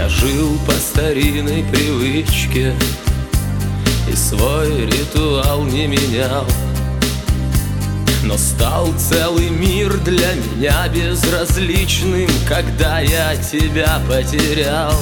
Я жил по старинной привычке и свой ритуал не менял. Но стал целый мир для меня безразличным, когда я тебя потерял.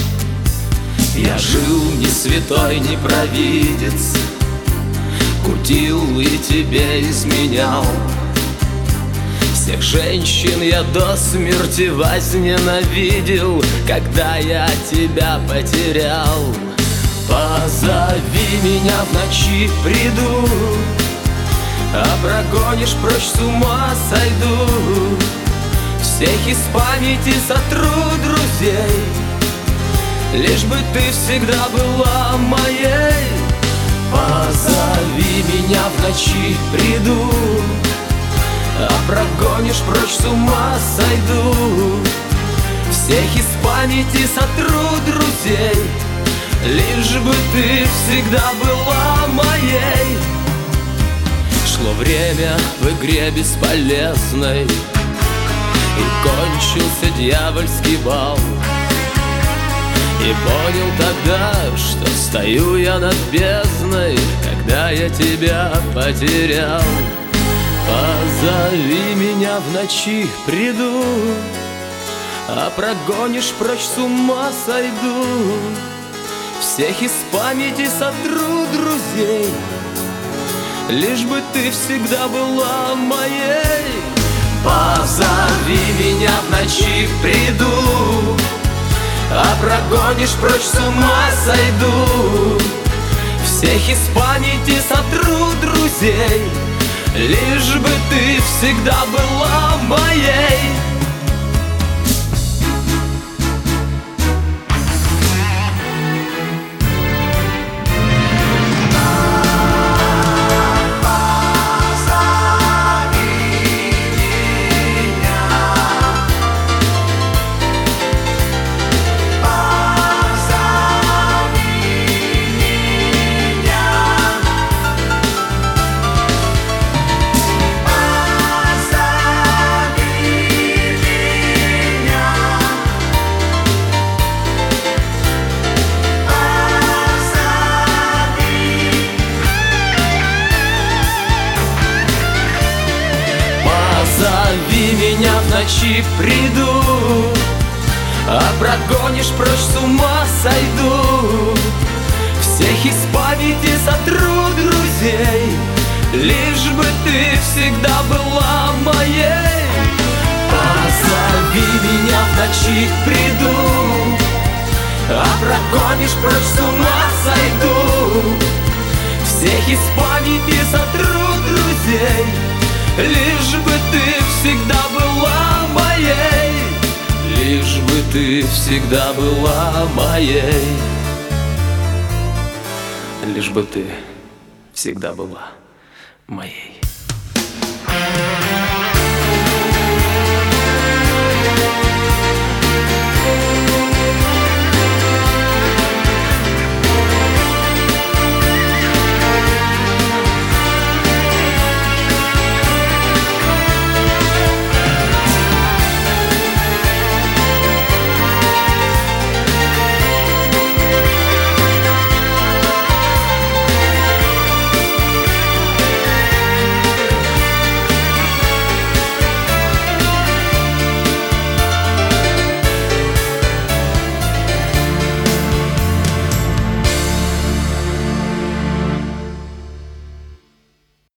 Я жил не святой, не провидец, кутил и тебе изменял. Всех женщин я до смерти возненавидел, когда я тебя потерял. Позови меня в ночи, приду, а прогонишь прочь, с ума сойду. Всех из памяти сотру друзей, лишь бы ты всегда была моей. Позови меня в ночи, приду, а прогонишь прочь, с ума сойду. Всех из памяти сотру друзей, лишь бы ты всегда была моей. Шло время в игре бесполезной, и кончился дьявольский бал. И понял тогда, что стою я над бездной, когда я тебя потерял. Позови меня в ночи, приду, а прогонишь прочь, с ума сойду. Всех из памяти сотру друзей, лишь бы ты всегда была моей. Позови меня в ночи, приду, а прогонишь прочь, с ума сойду. Всех из памяти сотру друзей, лишь бы ты всегда была моей. Позови меня в ночи, приду, а прогонишь прочь, с ума сойду. Всех из памяти сотру друзей, лишь бы ты всегда была моей. Позови меня в ночи, приду, а прогонишь прочь, с ума сойду. Всех из памяти сотру друзей, лишь бы ты всегда была моей. Лишь бы ты всегда была моей. Лишь бы ты всегда была моей.